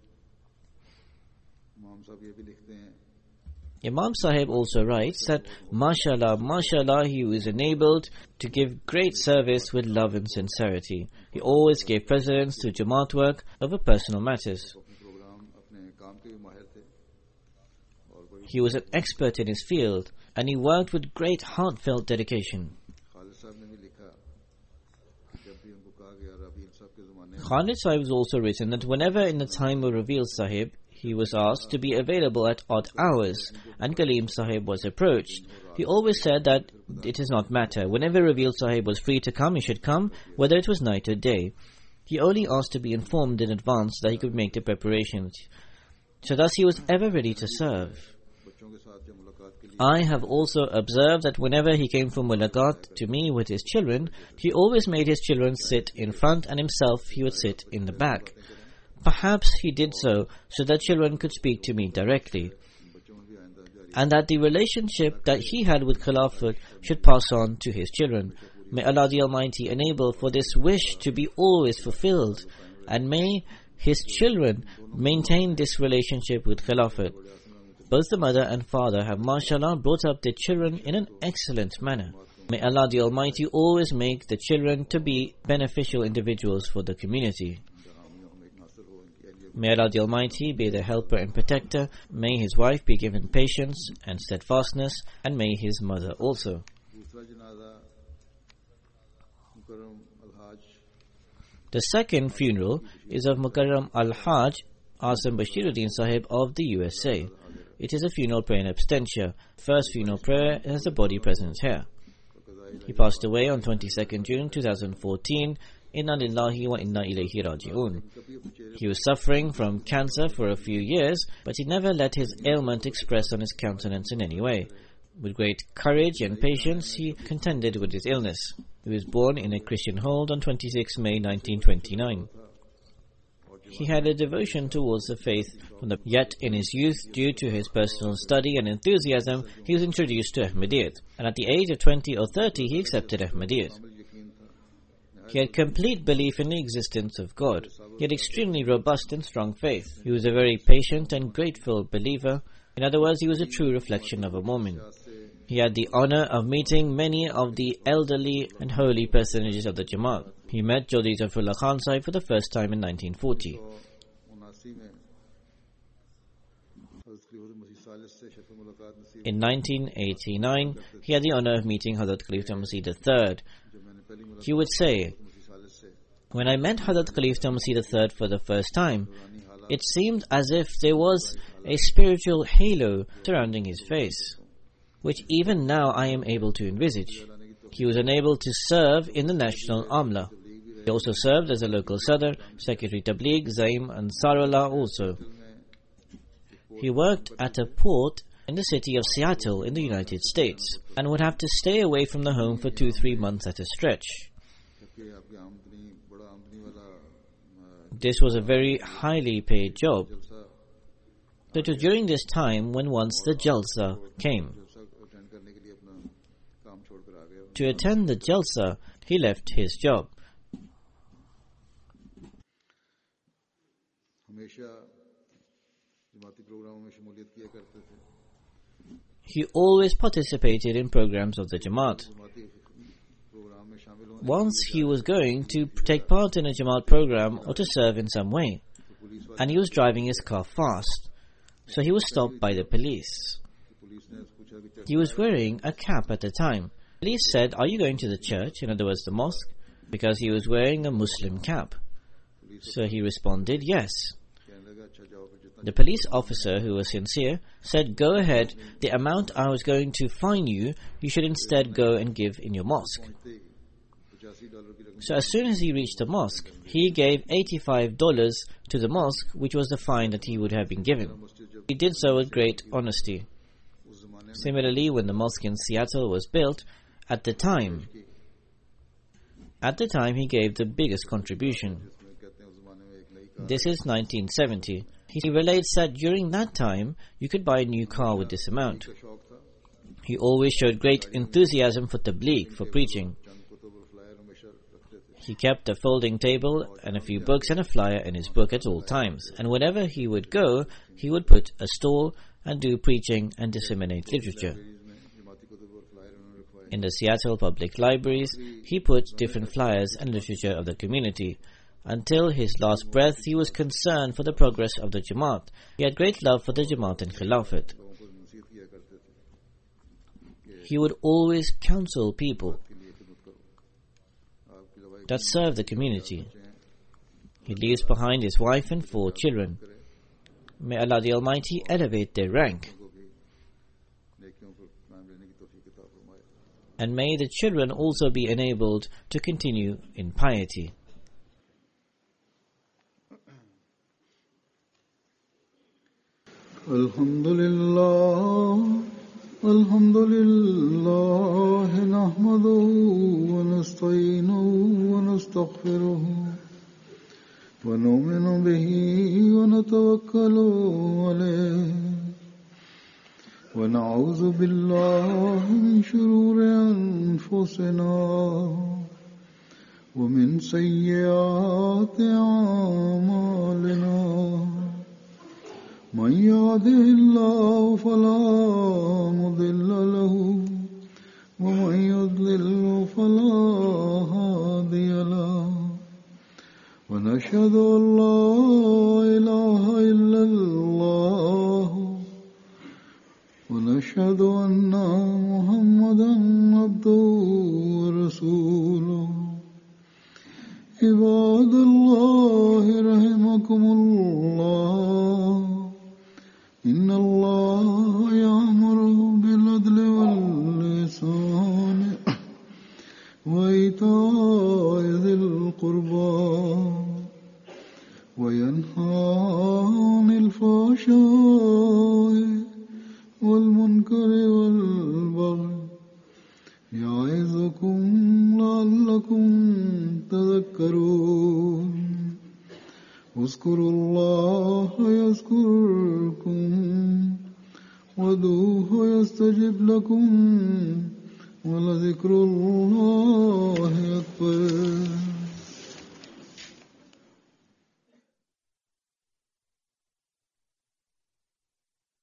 इमाम साहब ये भी लिखते हैं Imam Sahib also writes that mashallah, mashallah, he was enabled to give great service with love and sincerity. He always gave precedence to Jamaat work over personal matters. अपने programme अपने काम के भी माहिर थे और बड़ी He was an expert in his field and he worked with great heartfelt dedication. Khalid साहब ने भी लिखा कि जब भी उनको कहा गया रबील साहब के ज़माने में Khalid Sahib has also written that whenever in the time of Rabil Sahib, he was asked to be available at odd hours and Kaleem Sahib was approached, he always said that it does not matter. Whenever Rabil Sahib was free to come, he should come, whether it was night or day. He only asked to be informed in advance that he could make the preparations. So thus he was ever ready to serve. बच्चों के साथ जब मुलाकात के लिए I have also observed that whenever he came for mulaqat to me with his children, he always made his children sit in front and himself he would sit in the back. Perhaps he did so that children could speak to me directly, बच्चों में भी आइंदा जारी and that the relationship that he had with Khilafat should pass on to his children. May Allah the Almighty enable for this wish to be always fulfilled, and may his children maintain this relationship with Khilafat. Both the mother and father have mashallah brought up their children in an excellent manner. May Allah the Almighty always make the children to be beneficial individuals for the community. हामियों हम एक नासर हो इनकी अहलियत May Allah the Almighty be their helper and protector. May his wife be given patience and steadfastness, and may his mother also. दूसरा जनाजा मुकर्रम Alhaj The second funeral is of Mukarram Al-Hajj Asam Bashiruddin Sahib of the USA. It is a funeral prayer in absentia. First funeral prayer has the body present here. He passed away on 22nd June 2014. Inna lillahi wa inna ilayhi raji'un. He was suffering from cancer for a few years, but he never let his ailment express on his countenance in any way. With great courage and patience, he contended with his illness. He was born in a Christian hold on 26 May 1929. He had a devotion towards the faith yet in his youth, due to his personal study and enthusiasm, he was introduced to Ahmadiyyat, and at the age of 20 or 30 he accepted Ahmadiyyat. He had complete belief in the existence of God. He had extremely robust and strong faith. He was a very patient and grateful believer. In other words, he was a true reflection of a Mu'min. He had the honor of meeting many of the elderly and holy personages of the Jamaat. He met Chaudhry Zafrullah Khan Sahib for the first time in 1940. 1979 में हज़रत खलीफा मसीह सालिस से शफ़ मुलाकात नसीब In 1989, he had the honor of meeting Hazrat Khalifa Masih III. जब मैंने पहली मुलाकात He would say, मसीह सालिस से when I met Hazrat Khalifa Masih III for the first time, पुरानी हालात It seemed as if there was a spiritual halo surrounding his face, which even now I am able to envisage. He was unable to serve in the National Amla. He also served as a local Sadr, Secretary Tabligh, Zaim and Ansarullah also. He worked at a port in the city of Seattle in the United States and would have to stay away from the home for 2-3 months at a stretch. This was a very highly paid job. It was during this time when once the Jalsa came. To attend the Jalsa, he left his job. He always participated in programs of the Jamaat. Once he was going to take part in a Jamaat program or to serve in some way, and he was driving his car fast, so he was stopped by the police. He was wearing a cap at the time. The police said, "Are you going to the church?" in other words the mosque, because he was wearing a Muslim cap. So he responded, "Yes." The police officer, who was sincere, said, "Go ahead, the amount I was going to fine you, you should instead go and give in your mosque." So as soon as he reached the mosque, he gave $85 to the mosque, which was the fine that he would have been given. He did so with great honesty. Similarly, when the mosque in Seattle was built, at the time he gave the biggest contribution. This is 1970. He relates that during that time, you could buy a new car with this amount. He always showed great enthusiasm for tabligh, for preaching. He kept a folding table and a few books and a flyer in his book at all times. And whenever he would go, he would put a stall and do preaching and disseminate literature. In the Seattle public libraries, he put different flyers and literature of the community. Until his last breath, he was concerned for the progress of the Jamaat. He had great love for the Jamaat and Khilafat. He would always counsel people that serve the community. He leaves behind his wife and 4 children. May Allah the Almighty elevate their rank. And may the children also be enabled to continue in piety. Alhamdulillah, alhamdulillah, nahmaduhu wa nasta'inuhu wa nastaghfiruhu wa nu'minu bihi wa natawakkalu alayhi wa na'udhu billahi min shururi anfusina wa min sayyiati a'malina. من يهده الله فلا مضل له ومن يضلل فلا هادي له ونشهد أن لا إله إلا الله ونشهد أن محمدا عبده ورسوله عباد الله رحمكم الله إن الله يأمر بالعدل والإحسان وإيتاء ذي القربى وينهى عن الفحشاء والمنكر والبغي يعظكم لعلكم تذكرون اذكروا الله يذكركم وادعوه يستجب لكم ولذكر الله أكبر.